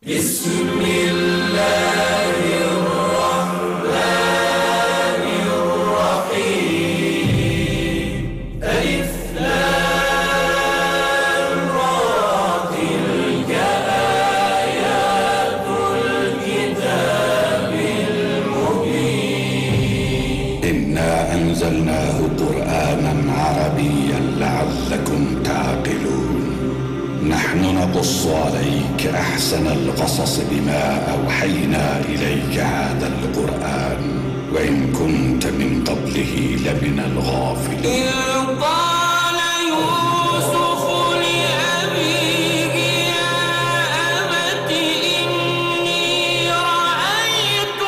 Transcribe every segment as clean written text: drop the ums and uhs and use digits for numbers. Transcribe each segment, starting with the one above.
بسم الله الرحمن الرحيم ألف لام را تلك آيات الكتاب المبين إنا أنزلناه قرآنا عربيا لعلكم تعقلون نحن نقص عليك أحسن القصص بما أوحينا إليك هذا القرآن وإن كنت من قبله لمن الغافلين قال يوسف لأبيه يا أبت إني رأيت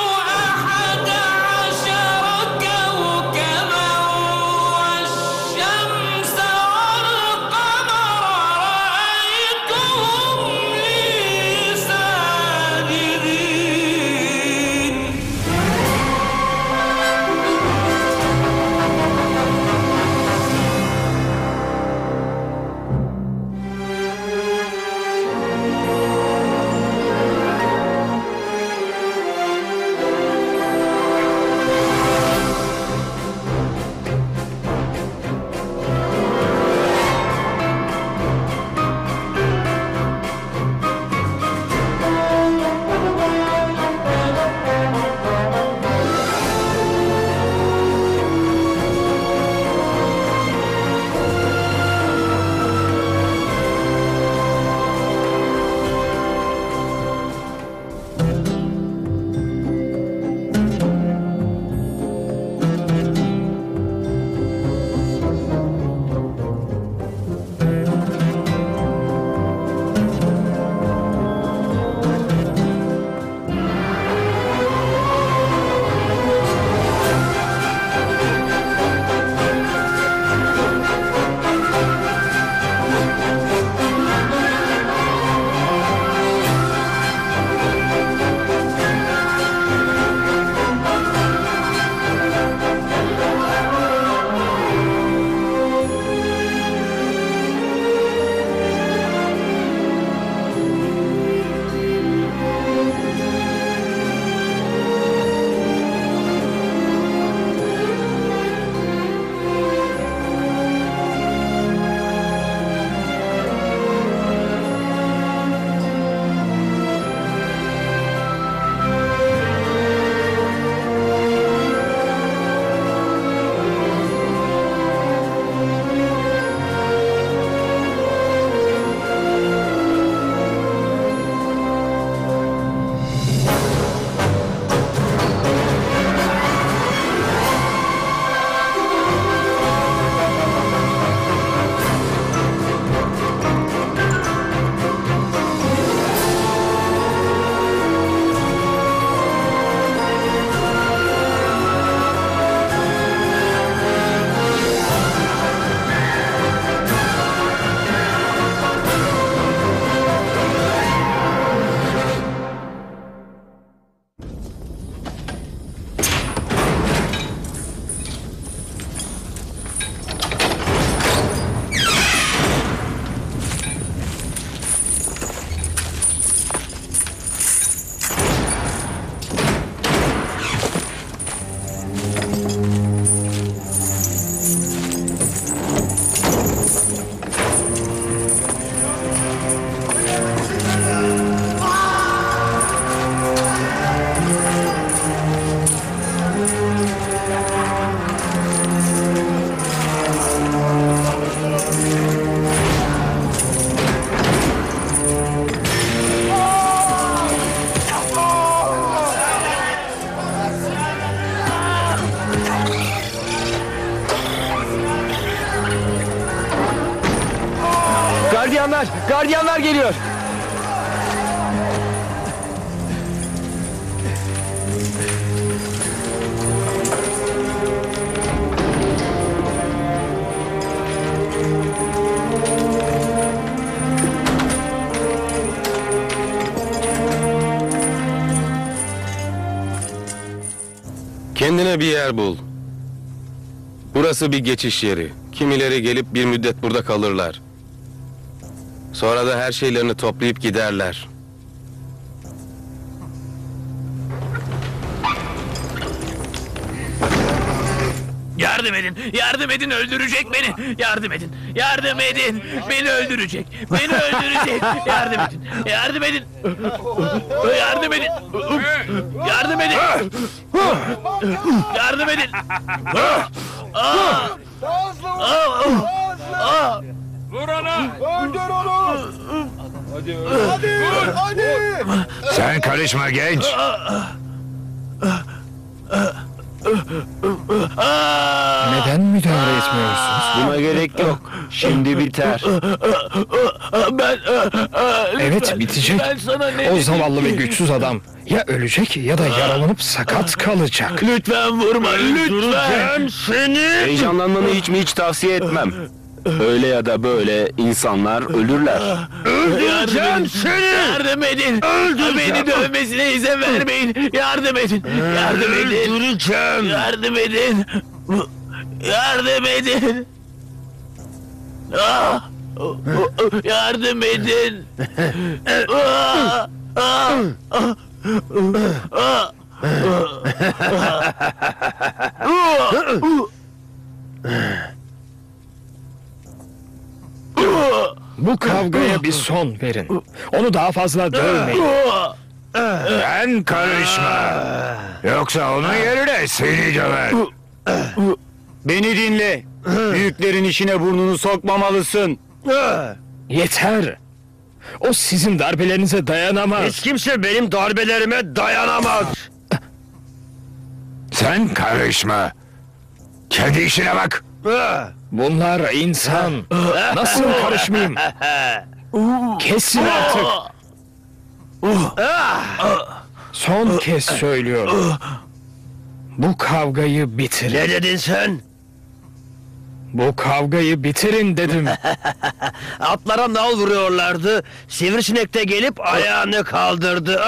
11 كوكبا والشمس Gardiyanlar geliyor. Kendine bir yer bul. Burası bir geçiş yeri. Kimileri gelip bir müddet burada kalırlar. Sonra da her şeylerini toplayıp giderler. Yardım edin. Yardım edin. Öldürecek beni. Yardım edin. Yardım edin. Beni öldürecek. Beni öldürecek. Yardım edin. Yardım edin. Yardım edin. Yardım edin. Yardım edin. Sen karışma genç. Neden müdahale etmiyorsunuz? Buna gerek yok. Şimdi biter. Evet, bitecek. Ben sana ne O dedim zavallı ve ki? güçsüz adam ya ölecek ya da yaralanıp sakat kalacak. Lütfen vurma. Lütfen. Heyecanlanmanı hiç tavsiye etmem. Öyle ya da böyle insanlar ölürler. Öldüreceğim seni. Yardım edin. Beni dövmesine izin vermeyin. Yardım edin. Yardım edin. Öldüreceğim. Yardım edin. Yardım edin. Yardım edin. Bu kavgaya bir son verin. Onu daha fazla dövmeyin. Sen karışma. Yoksa onun yerine seni döver. Beni dinle. Büyüklerin işine burnunu sokmamalısın. Yeter. O sizin darbelerinize dayanamaz. Hiç kimse benim darbelerime dayanamaz. Sen karışma. Kendi işine bak. Bunlar insan. Nasıl karışmayayım? Kesin artık. Son kez söylüyorum. Bu kavgayı bitirin. Ne dedin sen? Bu kavgayı bitirin dedim. Atlara nal vuruyorlardı. Sivrisinek de gelip ayağını kaldırdı.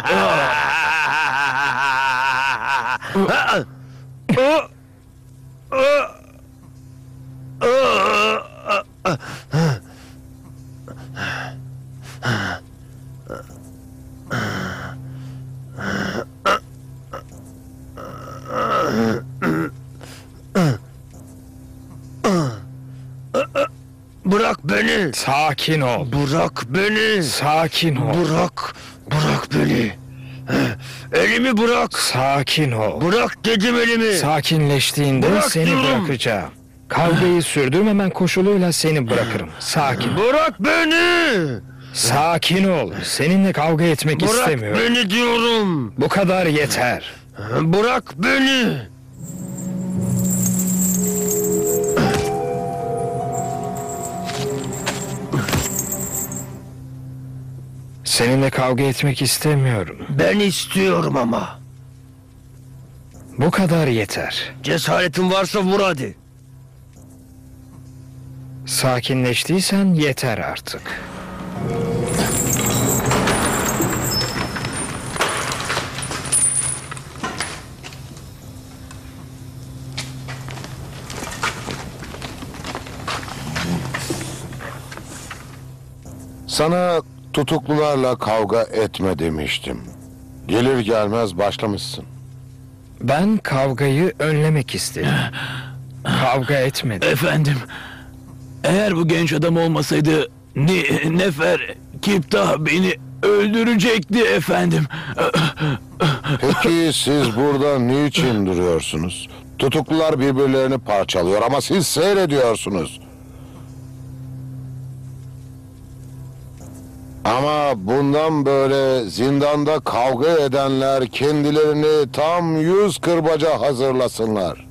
Bırak beni. Sakin ol. Bırak beni. Sakin ol. Bırak beni. Elimi bırak. Sakin ol. Bırak dedim elimi. Sakinleştiğinde Bırak seni diyorum. bırakacağım. Kavgayı sürdürmemen koşuluyla seni bırakırım. Sakin. Bırak beni. Sakin ol. Seninle kavga etmek Bırak istemiyorum. beni diyorum. Bu kadar yeter. Bırak beni. Seninle kavga etmek istemiyorum. Ben istiyorum ama. Bu kadar yeter. Cesaretin varsa vur hadi. Sakinleştiysen yeter artık. Sana tutuklularla kavga etme demiştim. Gelir gelmez başlamışsın. Ben kavgayı önlemek istedim. Kavga etmedim. Efendim, eğer bu genç adam olmasaydı Nefer Kiptah beni öldürecekti efendim. Peki siz burada niçin duruyorsunuz? Tutuklular birbirlerini parçalıyor ama siz seyrediyorsunuz. Ama bundan böyle zindanda kavga edenler kendilerini tam 100 kırbaca hazırlasınlar.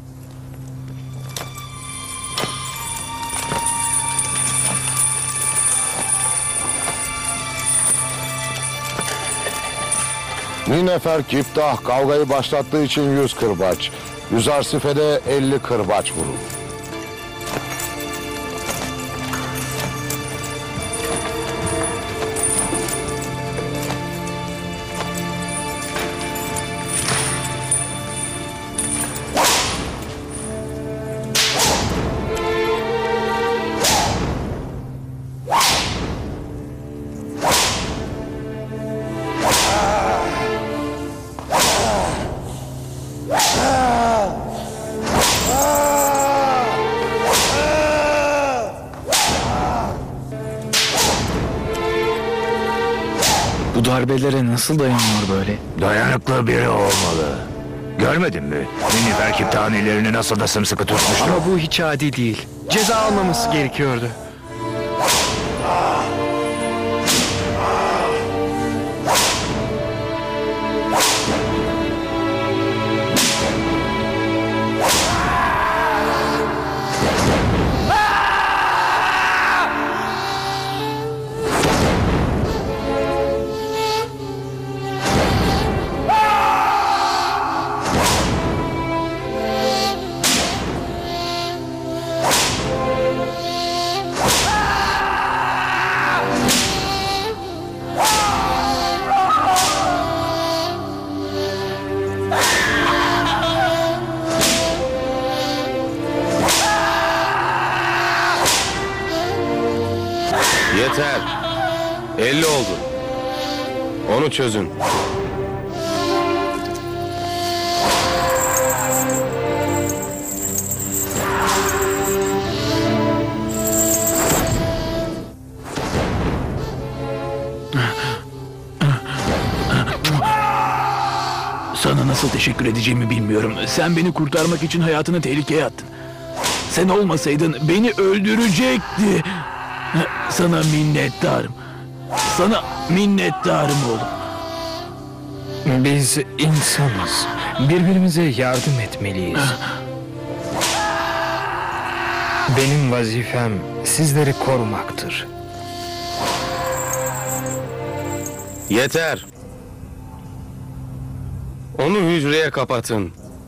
Ninefer Kiptah kavgayı başlattığı için 100 kırbaç, Yüzarsife'de 50 kırbaç vurur. Bu darbelere nasıl dayanıyor böyle? Dayanıklı biri olmalı. Görmedin mi? Ninifer Kiptah'ın ellerini nasıl da sımsıkı tutmuştu. Ama bu hiç adil değil. Ceza almaması gerekiyordu. Yeter. 50 oldu. Onu çözün. Sana nasıl teşekkür edeceğimi bilmiyorum. Sen beni kurtarmak için hayatını tehlikeye attın. Sen olmasaydın beni öldürecekti. Sana minnettarım. Sana minnettarım oğlum. Biz insanız. Birbirimize yardım etmeliyiz. Benim vazifem sizleri korumaktır. Yeter. Onu hücreye kapatın.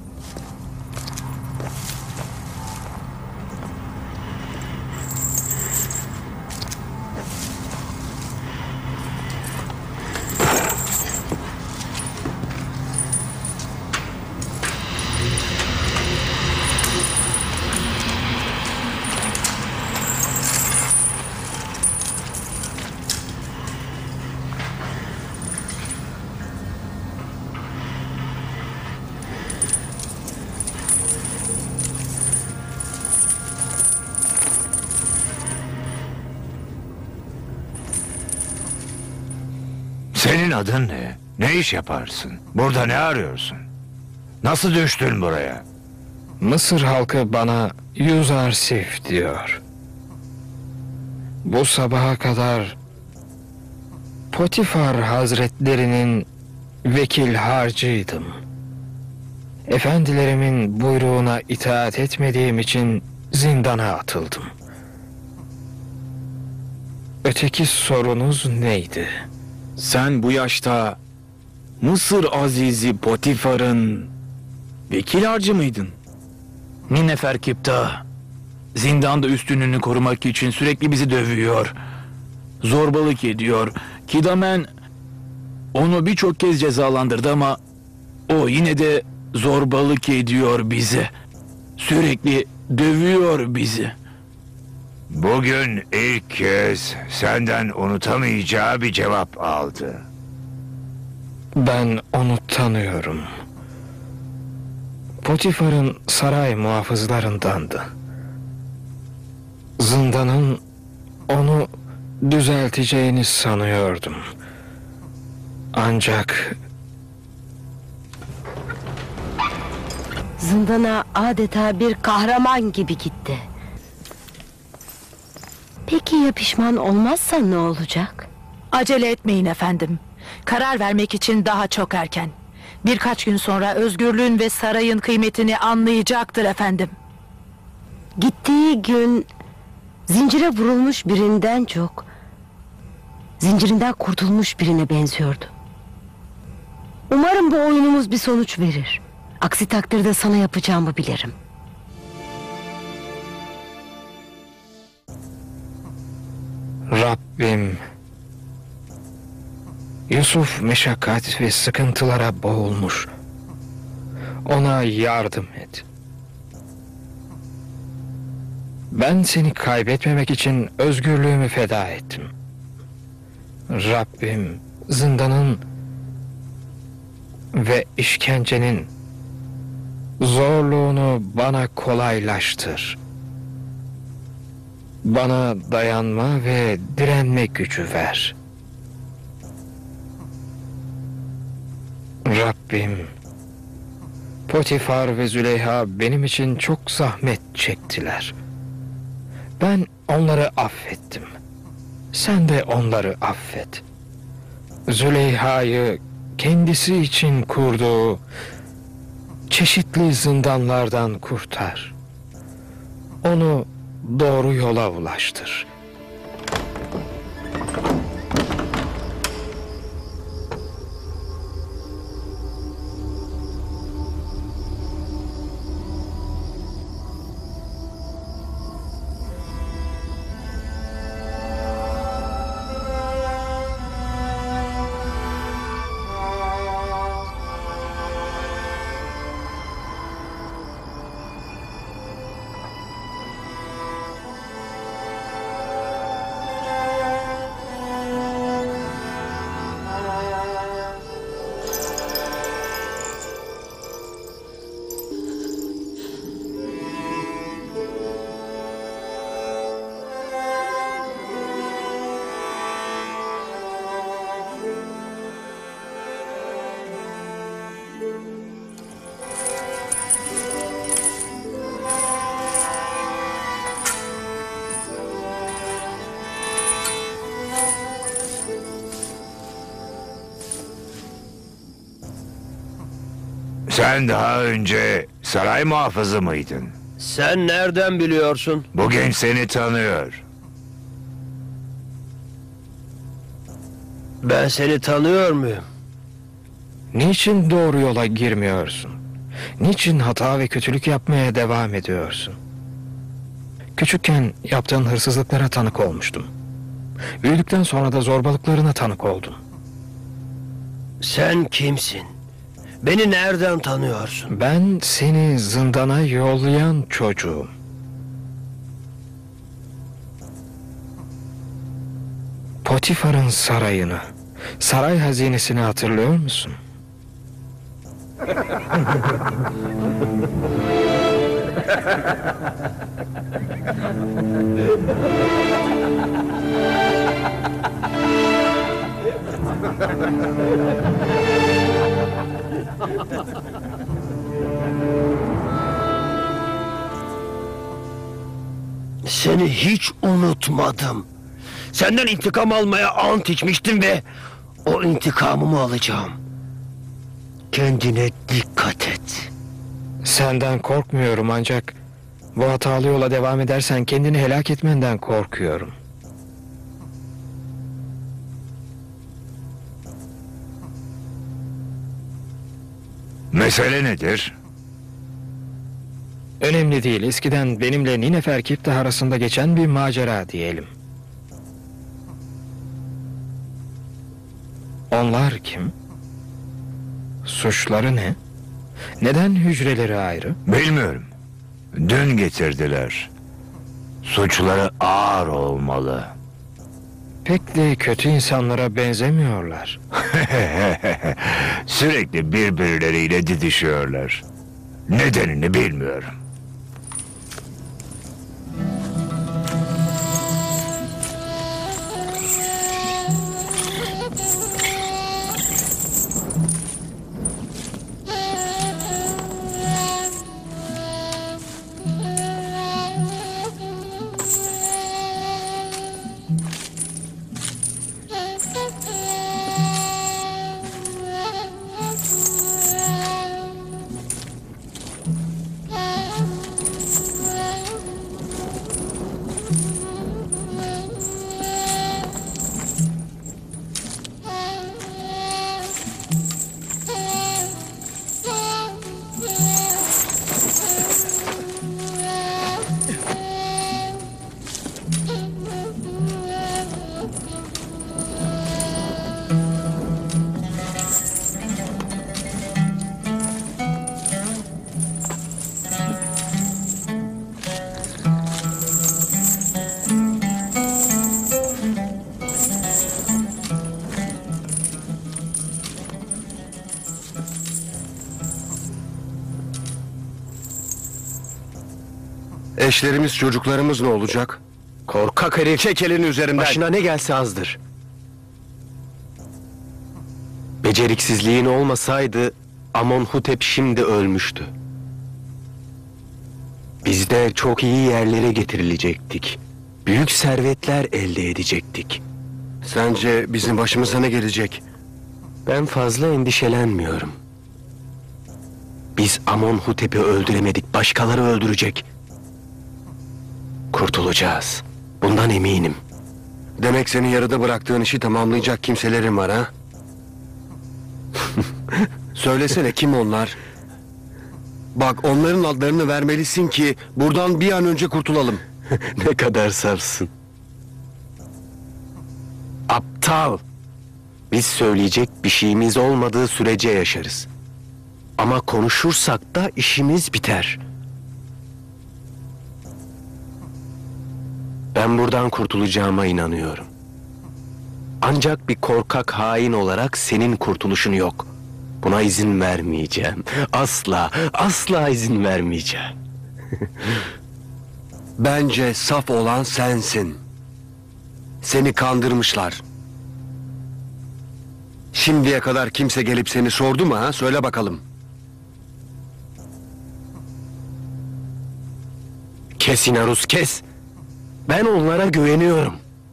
Senin adın ne? Ne iş yaparsın? Burada ne arıyorsun? Nasıl düştün buraya? Mısır halkı bana Yuzarsif diyor. Bu sabaha kadar Potifar Hazretlerinin vekil harcıydım. Efendilerimin buyruğuna itaat etmediğim için zindana atıldım. Öteki sorunuz neydi? Sen bu yaşta Mısır Azizi Potifar'ın vekil harcı mıydın? Ninefer Kiptah zindanda üstünlüğünü korumak için sürekli bizi dövüyor. Zorbalık ediyor. Kidamen onu birçok kez cezalandırdı ama o yine de zorbalık ediyor bize. Sürekli dövüyor bizi. Bugün ilk kez senden unutamayacağı bir cevap aldı. Ben onu tanıyorum. Potifar'ın saray muhafızlarındandı. Zindanın onu düzelteceğini sanıyordum. Ancak Zindana adeta bir kahraman gibi gitti. Peki ya pişman olmazsa ne olacak? Acele etmeyin efendim. Karar vermek için daha çok erken. Birkaç gün sonra özgürlüğün ve sarayın kıymetini anlayacaktır efendim. Gittiği gün zincire vurulmuş birinden çok zincirinden kurtulmuş birine benziyordu. Umarım bu oyunumuz bir sonuç verir. Aksi takdirde sana yapacağımı bilirim. Rabbim, Yusuf meşakkat ve sıkıntılara boğulmuş. Ona yardım et. Ben seni kaybetmemek için özgürlüğümü feda ettim. Rabbim, zindanın ve işkencenin zorluğunu bana kolaylaştır. Bana dayanma ve direnme gücü ver. Rabbim, Potifar ve Züleyha benim için çok zahmet çektiler. Ben onları affettim. Sen de onları affet. Züleyha'yı kendisi için kurduğu çeşitli zindanlardan kurtar. Onu doğru yola ulaştır. Sen daha önce saray muhafızı mıydın? Sen nereden biliyorsun? Bu genç seni tanıyor. Ben seni tanıyor muyum? Niçin doğru yola girmiyorsun? Niçin hata ve kötülük yapmaya devam ediyorsun? Küçükken yaptığın hırsızlıklara tanık olmuştum. Büyüdükten sonra da zorbalıklarına tanık oldum. Sen kimsin? Beni nereden tanıyorsun? Ben seni zindana yollayan çocuğum. Potifar'ın sarayını, saray hazinesini hatırlıyor musun? Seni hiç unutmadım. Senden intikam almaya ant içmiştim ve o intikamımı alacağım. Kendine dikkat et. Senden korkmuyorum ancak bu hatalı yola devam edersen kendini helak etmenden korkuyorum. Mesele nedir? Önemli değil. Eskiden benimle Ninefer Kiptah arasında geçen bir macera diyelim. Onlar kim? Suçları ne? Neden hücreleri ayrı? Bilmiyorum. Dün getirdiler. Suçları ağır olmalı. Pek de kötü insanlara benzemiyorlar. Sürekli birbirleriyle didişiyorlar. Nedenini bilmiyorum. Eşlerimiz, çocuklarımız ne olacak? Korkak herif. Çek elini üzerimden. Başına ne gelse azdır. Beceriksizliğin olmasaydı Amonhotep şimdi ölmüştü. Biz de çok iyi yerlere getirilecektik. Büyük servetler elde edecektik. Sence bizim başımıza ne gelecek? Ben fazla endişelenmiyorum. Biz Amonhotep'i öldüremedik, başkaları öldürecek. Kurtulacağız. Bundan eminim. Demek senin yarıda bıraktığın işi tamamlayacak kimselerin var ha? Söylesene kim onlar? Bak onların adlarını vermelisin ki buradan bir an önce kurtulalım. Ne kadar safsın. Aptal. Biz söyleyecek bir şeyimiz olmadığı sürece yaşarız. Ama konuşursak da işimiz biter. Ben buradan kurtulacağıma inanıyorum. Ancak bir korkak hain olarak senin kurtuluşun yok. Buna izin vermeyeceğim. Asla, asla izin vermeyeceğim. Bence saf olan sensin. Seni kandırmışlar. Şimdiye kadar kimse gelip seni sordu mu ha? Söyle bakalım. Kes Inarus, kes. Ben onlara güveniyorum.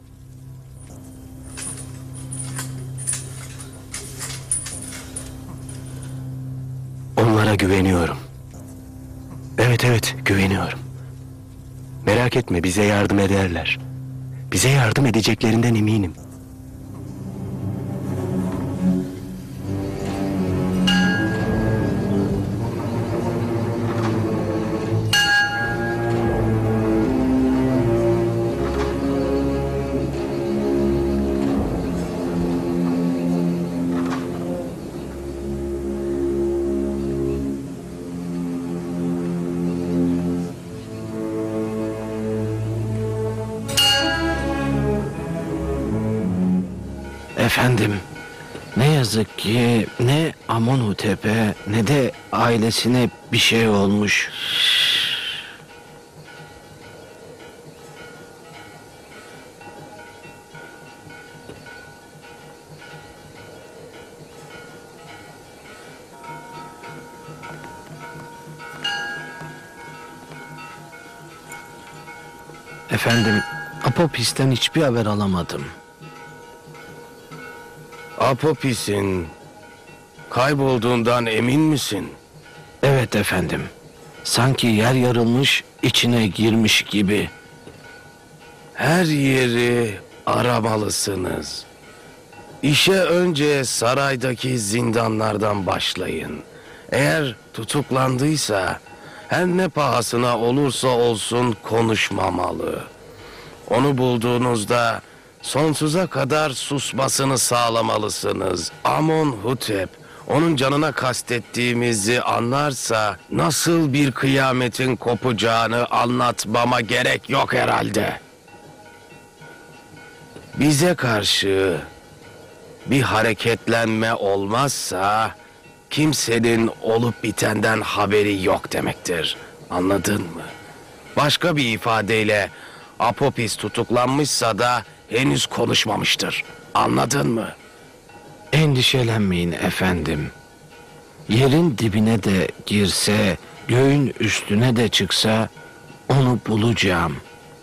Onlara güveniyorum. Evet, güveniyorum. Merak etme, bize yardım ederler. Bize yardım edeceklerinden eminim. Efendim, ne yazık ki ne Amonhotep'e ne de ailesine bir şey olmuş. Efendim, Apopis'ten hiçbir haber alamadım. Apopis'in kaybolduğundan emin misin? Evet efendim. Sanki yer yarılmış, içine girmiş gibi. Her yeri aramalısınız. İşe önce saraydaki zindanlardan başlayın. Eğer tutuklandıysa her ne pahasına olursa olsun konuşmamalı. Onu bulduğunuzda sonsuza kadar susmasını sağlamalısınız. Amonhotep onun canına kastettiğimizi anlarsa nasıl bir kıyametin kopacağını anlatmama gerek yok herhalde. Bize karşı bir hareketlenme olmazsa kimsenin olup bitenden haberi yok demektir. Anladın mı? Başka bir ifadeyle Apopis tutuklanmışsa da henüz konuşmamıştır. Anladın mı? Endişelenmeyin efendim. Yerin dibine de girse, göğün üstüne de çıksa onu bulacağım.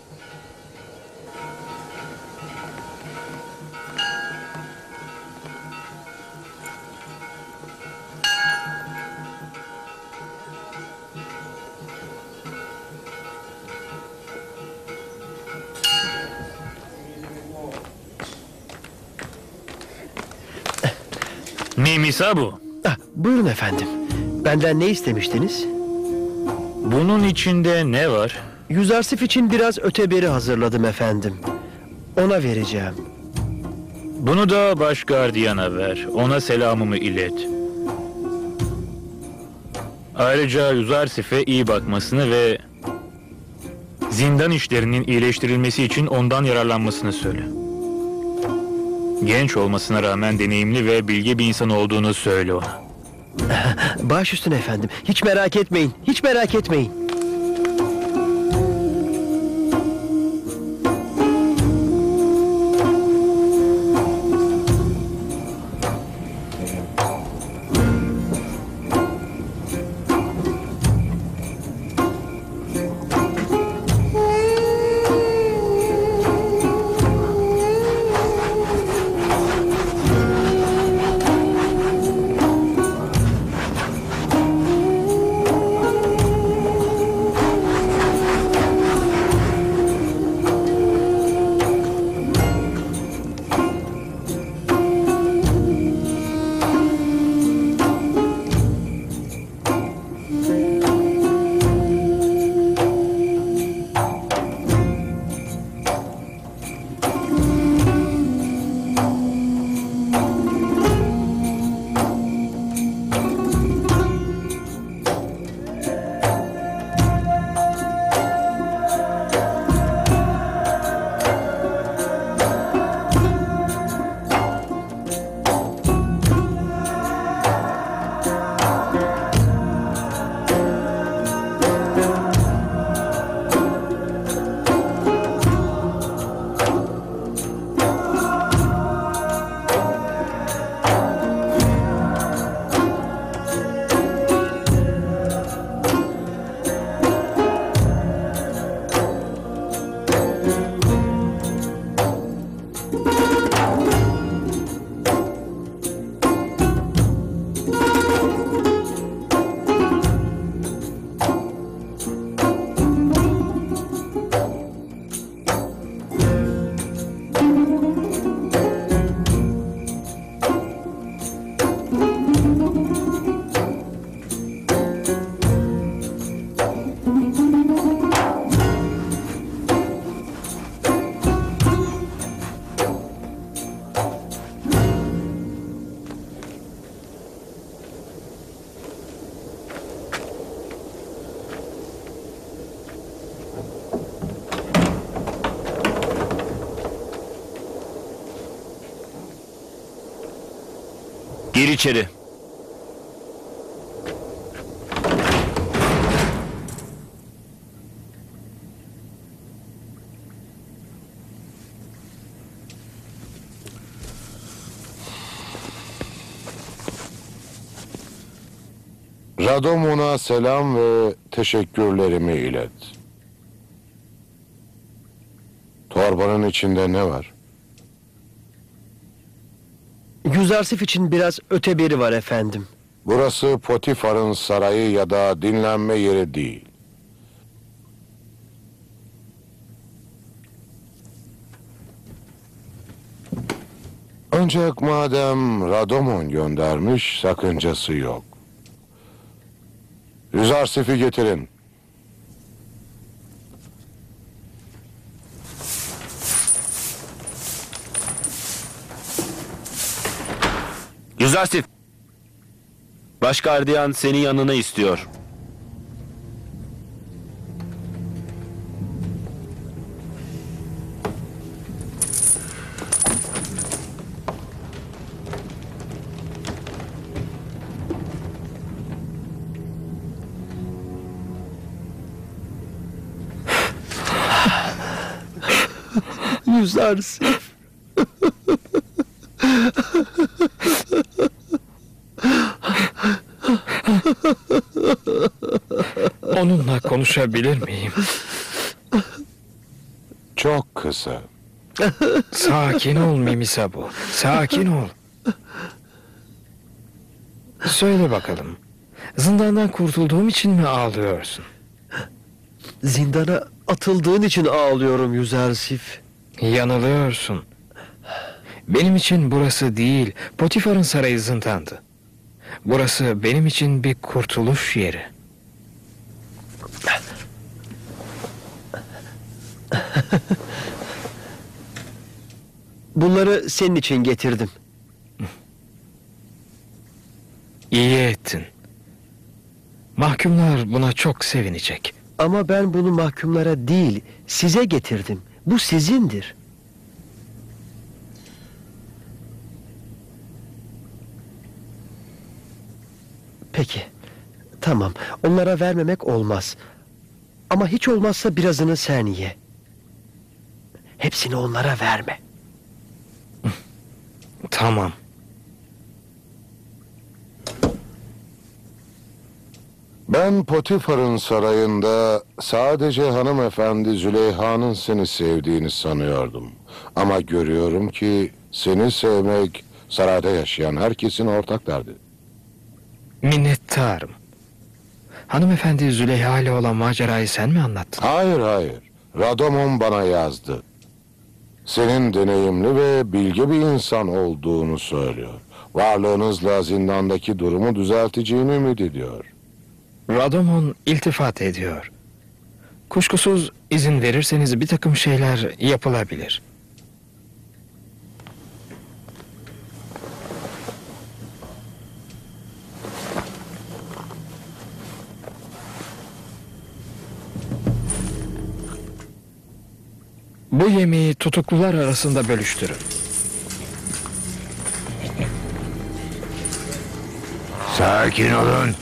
Mimisa bu. Buyurun efendim. Benden ne istemiştiniz? Bunun içinde ne var? Yüzarsif için biraz öteberi hazırladım efendim. Ona vereceğim. Bunu da baş gardiyana ver. Ona selamımı ilet. Ayrıca Yüzarsif'e iyi bakmasını ve zindan işlerinin iyileştirilmesi için ondan yararlanmasını söyle. Genç olmasına rağmen deneyimli ve bilge bir insan olduğunu söyle ona. Baş üstüne efendim. Hiç merak etmeyin. Hiç merak etmeyin. Gir içeri. Radomon'a selam ve teşekkürlerimi ilet. Torbanın içinde ne var? Yüzarsif için biraz öte biri var efendim. Burası Potifar'ın sarayı ya da dinlenme yeri değil. Ancak madem Radomon göndermiş, sakıncası yok. Yüzarsif'i getirin. Yüzarsif. Baş gardiyan seni yanına istiyor. Yüzarsif. Onunla konuşabilir miyim? Çok kısa. Sakin ol Mimisabu. Sakin ol. Söyle bakalım. Zindandan kurtulduğum için mi ağlıyorsun? Zindana atıldığın için ağlıyorum Yüzarsif. Yanılıyorsun. Benim için burası değil, Potifar'ın sarayı zindandı. Burası benim için bir kurtuluş yeri. Bunları senin için getirdim. İyi ettin. Mahkumlar buna çok sevinecek. Ama ben bunu mahkumlara değil, size getirdim. Bu sizindir. Peki, tamam. Onlara vermemek olmaz. Ama hiç olmazsa birazını sen ye. Hepsini onlara verme. Tamam. Ben Potifar'ın sarayında sadece hanımefendi Züleyha'nın seni sevdiğini sanıyordum. Ama görüyorum ki seni sevmek sarayda yaşayan herkesin ortak derdi. Minnettarım. Hanımefendi Züleyha ile olan macerayı sen mi anlattın? Hayır. Radomon bana yazdı. Senin deneyimli ve bilge bir insan olduğunu söylüyor. Varlığınızla zindandaki durumu düzelteceğini ümit ediyor. Radomon iltifat ediyor. Kuşkusuz izin verirseniz bir takım şeyler yapılabilir. Bu yemeği tutuklular arasında bölüştürün. Sakin olun.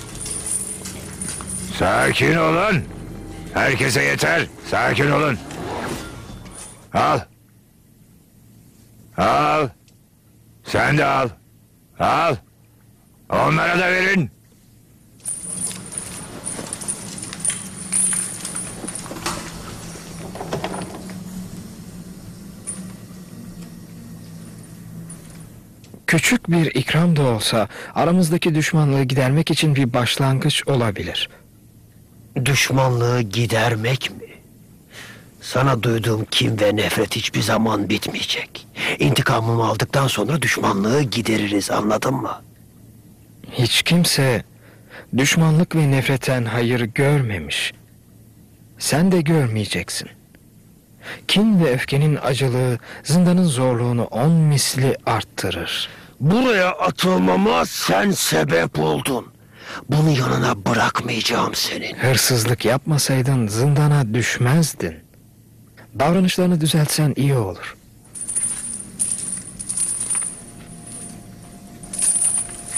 Sakin olun. Herkese yeter. Sakin olun. Al. Al. Sen de al. Al. Onlara da verin. Küçük bir ikram da olsa aramızdaki düşmanlığı gidermek için bir başlangıç olabilir. Düşmanlığı gidermek mi? Sana duyduğum kin ve nefret hiçbir zaman bitmeyecek. İntikamımı aldıktan sonra düşmanlığı gideririz, anladın mı? Hiç kimse düşmanlık ve nefretten hayır görmemiş. Sen de görmeyeceksin. Kin ve öfkenin acılığı zindanın zorluğunu 10 misli arttırır. Buraya atılmama sen sebep oldun. Bunu yanına bırakmayacağım senin. Hırsızlık yapmasaydın zindana düşmezdin. Davranışlarını düzeltsen iyi olur.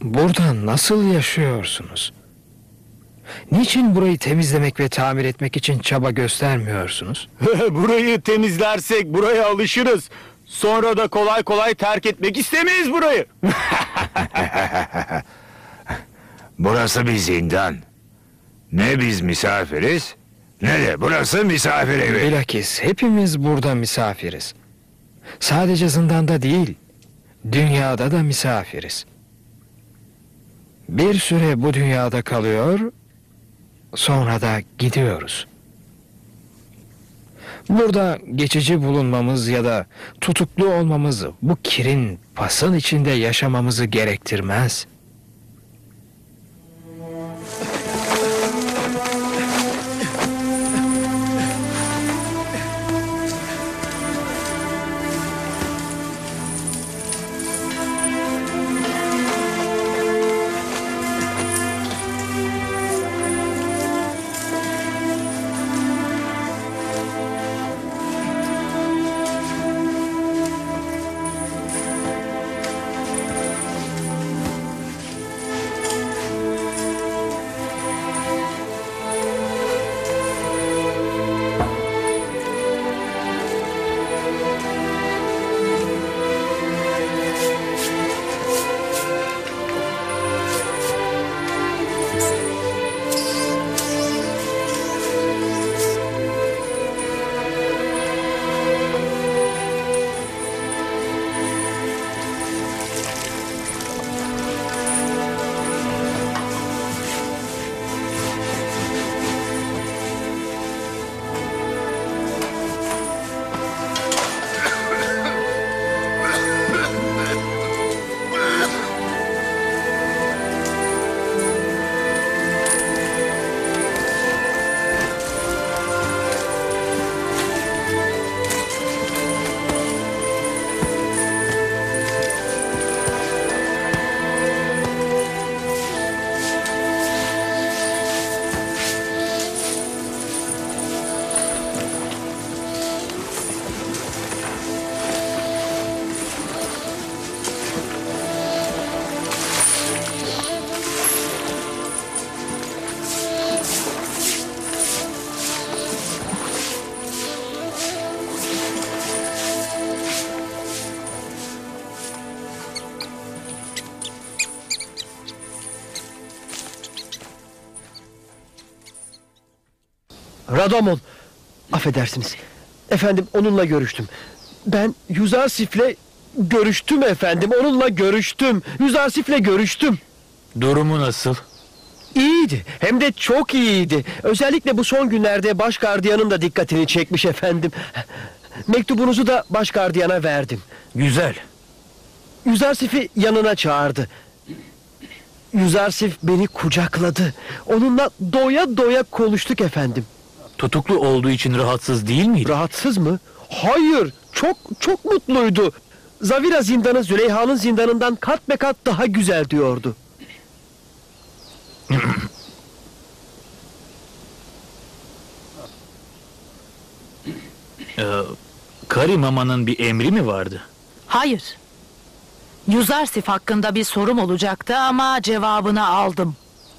Burada nasıl yaşıyorsunuz? Niçin burayı temizlemek ve tamir etmek için çaba göstermiyorsunuz? Burayı temizlersek buraya alışırız. Sonra da kolay kolay terk etmek istemeyiz burayı. Burası bir zindan. Ne biz misafiriz, ne de burası misafir evi. Bilakis hepimiz burada misafiriz. Sadece zindanda değil, dünyada da misafiriz. Bir süre bu dünyada kalıyor, sonra da gidiyoruz. Burada geçici bulunmamız ya da tutuklu olmamız bu kirin, pasın içinde yaşamamızı gerektirmez. Radomon. Affedersiniz. Efendim onunla görüştüm. Ben Yuzarsif'le görüştüm efendim. Onunla görüştüm. Yuzarsif'le görüştüm. Durumu nasıl? İyiydi. Hem de çok iyiydi. Özellikle bu son günlerde baş gardiyanın da dikkatini çekmiş efendim. Mektubunuzu da baş gardiyana verdim. Güzel. Yuzarsif'i yanına çağırdı. Yuzarsif beni kucakladı. Onunla doya doya konuştuk efendim. Tutuklu olduğu için rahatsız değil miydi? Rahatsız mı? Hayır. Çok mutluydu. Zavira zindanı Züleyha'nın zindanından kat be kat daha güzel diyordu. Kari Mama'nın bir emri mi vardı? Hayır. Yuzarsif hakkında bir sorum olacaktı ama cevabını aldım.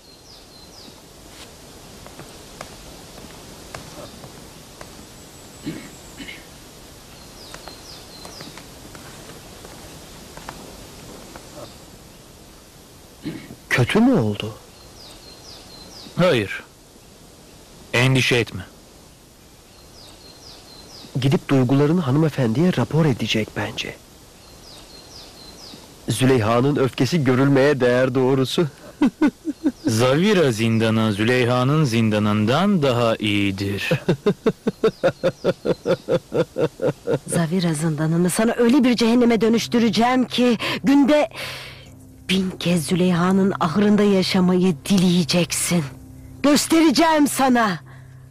Kötü mü oldu? Hayır. Endişe etme. Gidip duygularını hanımefendiye rapor edecek bence. Züleyha'nın öfkesi görülmeye değer doğrusu. Zavira zindanı Züleyha'nın zindanından daha iyidir. Zavira zindanını sana öyle bir cehenneme dönüştüreceğim ki günde 1000 kez Züleyha'nın ahırında yaşamayı dileyeceksin. Göstereceğim sana.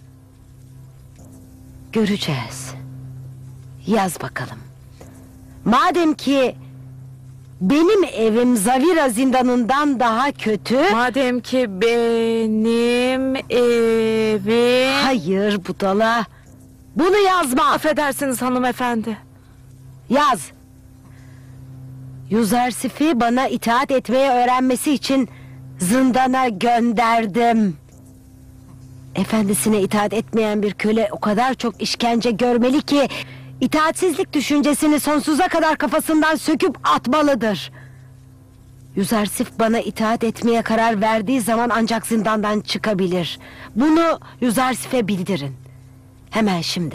Göreceğiz. Yaz bakalım. Madem ki benim evim Zavira zindanından daha kötü... Madem ki benim evim... Hayır budala. Bunu yazma. Affedersiniz hanımefendi. Yaz. Yüzarsif'i bana itaat etmeyi öğrenmesi için zindana gönderdim. Efendisine itaat etmeyen bir köle o kadar çok işkence görmeli ki itaatsizlik düşüncesini sonsuza kadar kafasından söküp atmalıdır. Yüzarsif bana itaat etmeye karar verdiği zaman ancak zindandan çıkabilir. Bunu Yüzarsif'e bildirin. Hemen şimdi.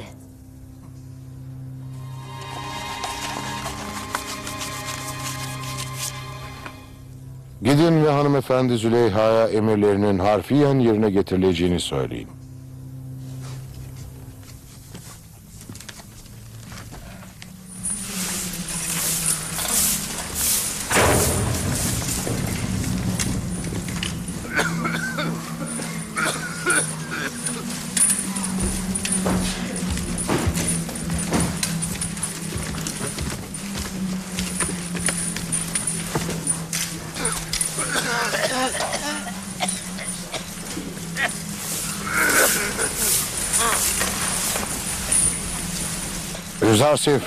Gidin ve hanımefendi Züleyha'ya emirlerinin harfiyen yerine getirileceğini söyleyin. Yüzarsif.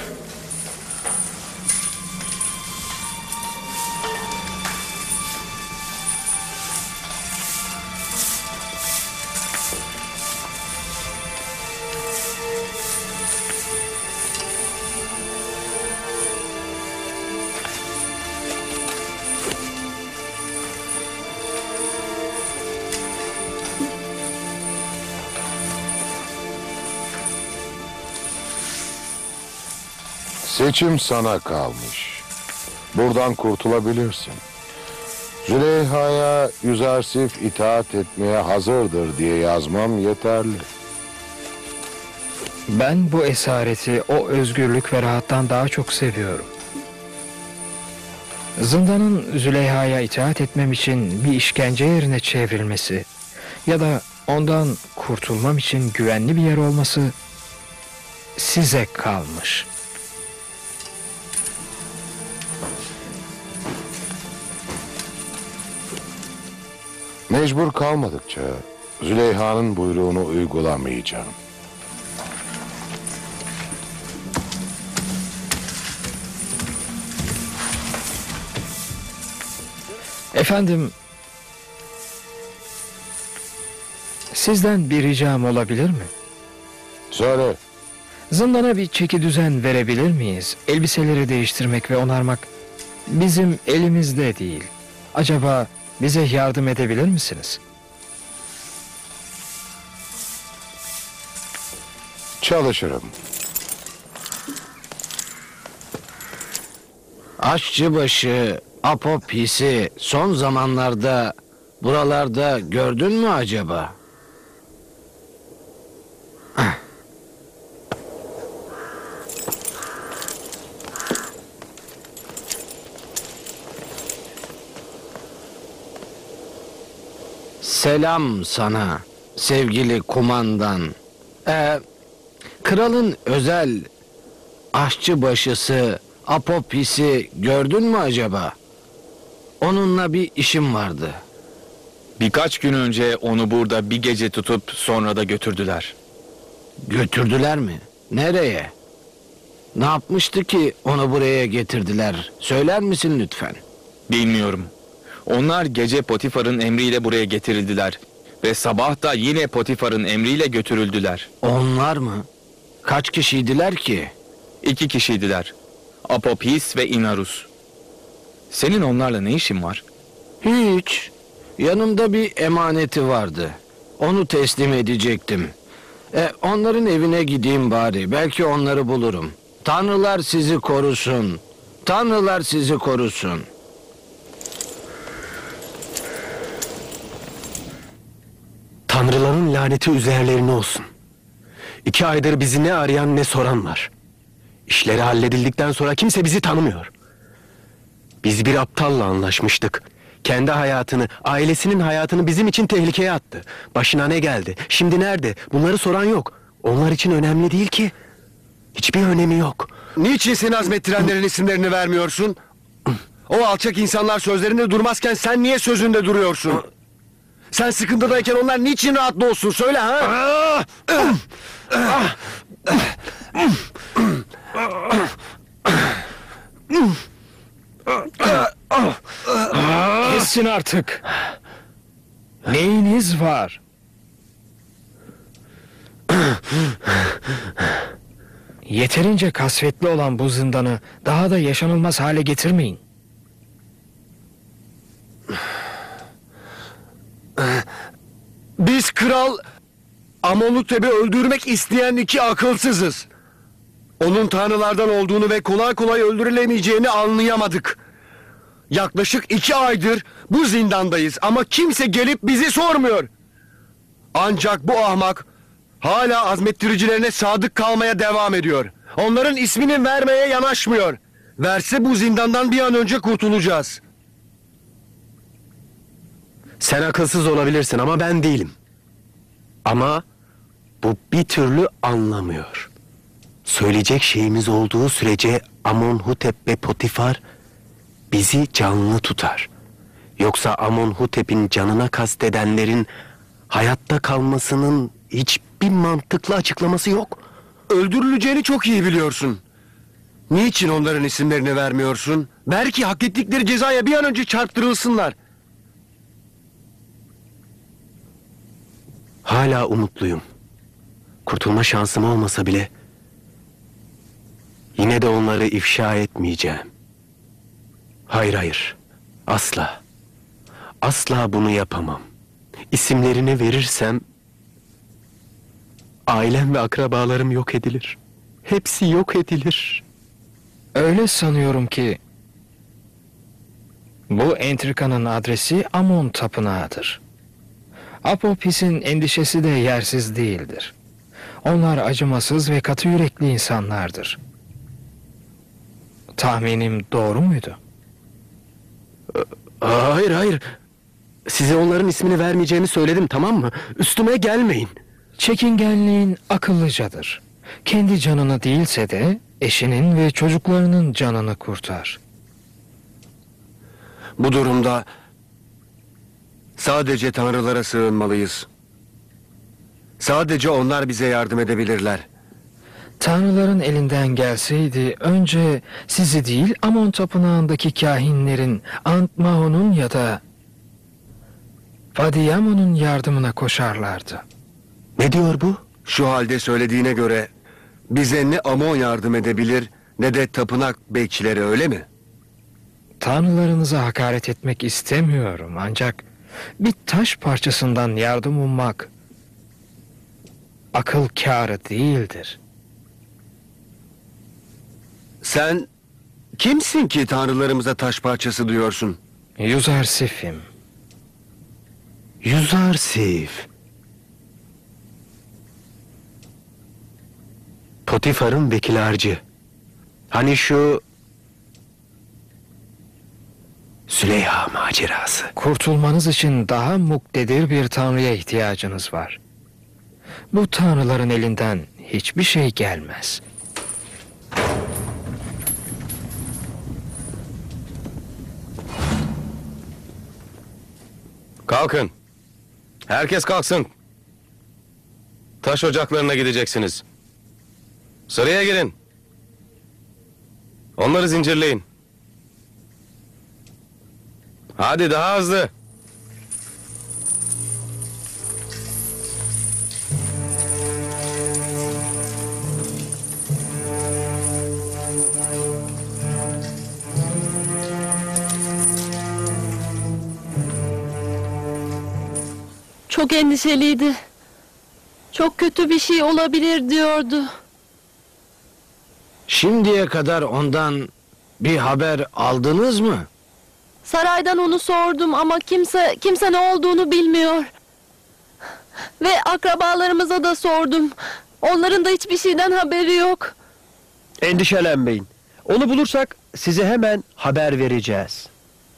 Seçim sana kalmış. Buradan kurtulabilirsin. Züleyha'ya Yüzarsif itaat etmeye hazırdır diye yazmam yeterli. Ben bu esareti, o özgürlük ve rahattan daha çok seviyorum. Zindanın Züleyha'ya itaat etmem için bir işkence yerine çevrilmesi ya da ondan kurtulmam için güvenli bir yer olması size kalmış. Mecbur kalmadıkça Züleyha'nın buyruğunu uygulamayacağım. Efendim, sizden bir ricam olabilir mi? Söyle. Zindana bir çeki düzen verebilir miyiz? Elbiseleri değiştirmek ve onarmak bizim elimizde değil. Acaba bize yardım edebilir misiniz? Çalışırım. Aşçıbaşı, Apopis'i son zamanlarda buralarda gördün mü acaba? Selam sana sevgili kumandan. Kralın özel aşçıbaşısı Apopis'i gördün mü acaba? Onunla bir işim vardı. Birkaç gün önce onu burada bir gece tutup sonra da götürdüler. Götürdüler mi? Nereye? Ne yapmıştı ki onu buraya getirdiler? Söyler misin lütfen? Bilmiyorum. Onlar gece Potifar'ın emriyle buraya getirildiler. Ve sabah da yine Potifar'ın emriyle götürüldüler. Onlar mı? Kaç kişiydiler ki? 2 kişiydiler. Apopis ve Inarus. Senin onlarla ne işin var? Hiç. Yanımda bir emaneti vardı. Onu teslim edecektim. Onların evine gideyim bari. Belki onları bulurum. Tanrılar sizi korusun. Tanrılar sizi korusun. Tanrıların laneti üzerlerine olsun. 2 aydır bizi ne arayan ne soran var. İşleri halledildikten sonra kimse bizi tanımıyor. Biz bir aptalla anlaşmıştık. Kendi hayatını, ailesinin hayatını bizim için tehlikeye attı. Başına ne geldi? Şimdi nerede? Bunları soran yok. Onlar için önemli değil ki. Hiçbir önemi yok. Niçin seni azmettirenlerin isimlerini vermiyorsun? O alçak insanlar sözlerinde durmazken sen niye sözünde duruyorsun? Sen sıkıntıdayken onlar niçin rahatlı olsun? Söyle ha? bitsin artık. Neyiniz var? Yeterince kasvetli olan bu zindanı daha da yaşanılmaz hale getirmeyin. Biz Kral Amonhotep'i öldürmek isteyen iki akılsızız. Onun tanrılardan olduğunu ve kolay kolay öldürülemeyeceğini anlayamadık. Yaklaşık 2 aydır bu zindandayız ama kimse gelip bizi sormuyor. Ancak bu ahmak hala azmettiricilerine sadık kalmaya devam ediyor. Onların ismini vermeye yanaşmıyor. Verse bu zindandan bir an önce kurtulacağız. Sen akılsız olabilirsin ama ben değilim. Ama bu bir türlü anlamıyor. Söyleyecek şeyimiz olduğu sürece Amonhotep ve Potifar bizi canlı tutar. Yoksa Amonhotep'in canına kastedenlerin hayatta kalmasının hiçbir mantıklı açıklaması yok. Öldürüleceğini çok iyi biliyorsun. Niçin onların isimlerini vermiyorsun? Belki hak ettikleri cezaya bir an önce çarptırılsınlar. Hala umutluyum. Kurtulma şansım olmasa bile yine de onları ifşa etmeyeceğim. Hayır. Asla. Asla bunu yapamam. İsimlerini verirsem ailem ve akrabalarım yok edilir. Hepsi yok edilir. Öyle sanıyorum ki bu entrikanın adresi Amon Tapınağı'dır. Apopis'in endişesi de yersiz değildir. Onlar acımasız ve katı yürekli insanlardır. Tahminim doğru muydu? Hayır. Size onların ismini vermeyeceğimi söyledim, tamam mı? Üstüme gelmeyin. Çekingenliğin akıllıcadır. Kendi canını değilse de eşinin ve çocuklarının canını kurtar. Bu durumda sadece tanrılara sığınmalıyız. Sadece onlar bize yardım edebilirler. Tanrıların elinden gelseydi önce sizi değil Amon Tapınağı'ndaki kahinlerin Antmahon'un ya da Fadiyamon'un yardımına koşarlardı. Ne diyor bu? Şu halde söylediğine göre bize ne Amon yardım edebilir ne de tapınak bekçileri, öyle mi? Tanrılarınıza hakaret etmek istemiyorum ancak bir taş parçasından yardım ummak akıl kârı değildir. Sen kimsin ki tanrılarımıza taş parçası diyorsun? Yuzarsif'im. Yuzarsif. Potifar'ın vekil harcı. Hani şu Süleyha macerası. Kurtulmanız için daha muktedir bir tanrıya ihtiyacınız var. Bu tanrıların elinden hiçbir şey gelmez. Kalkın. Herkes kalksın. Taş ocaklarına gideceksiniz. Sıraya girin. Onları zincirleyin. Hadi daha hızlı. Çok endişeliydi. Çok kötü bir şey olabilir diyordu. Şimdiye kadar ondan bir haber aldınız mı? Saraydan onu sordum ama kimse ne olduğunu bilmiyor. Ve akrabalarımıza da sordum. Onların da hiçbir şeyden haberi yok. Endişelenmeyin. Onu bulursak size hemen haber vereceğiz.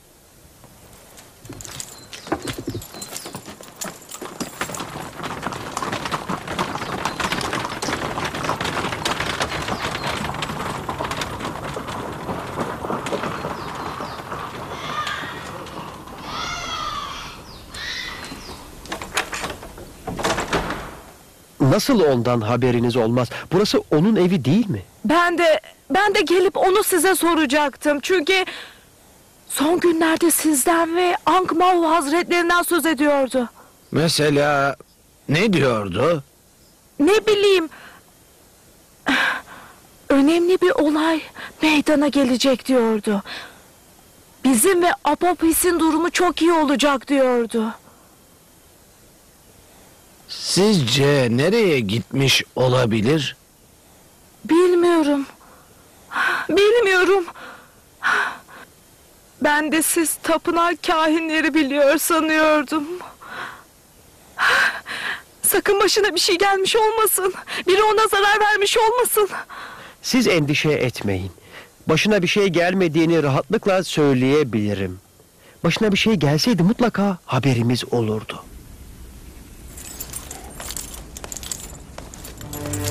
Nasıl ondan haberiniz olmaz? Burası onun evi değil mi? Ben de gelip onu size soracaktım. Çünkü Son günlerde sizden ve Ankh-Morpork hazretlerinden söz ediyordu. Mesela ne diyordu? Ne bileyim. Önemli bir olay meydana gelecek diyordu. Bizim ve Apophis'in durumu çok iyi olacak diyordu. Sizce nereye gitmiş olabilir? Bilmiyorum. Bilmiyorum. Ben de siz tapınak kahinleri biliyor sanıyordum. Sakın başına bir şey gelmiş olmasın. Biri ona zarar vermiş olmasın. Siz endişe etmeyin. Başına bir şey gelmediğini rahatlıkla söyleyebilirim. Başına bir şey gelseydi mutlaka haberimiz olurdu.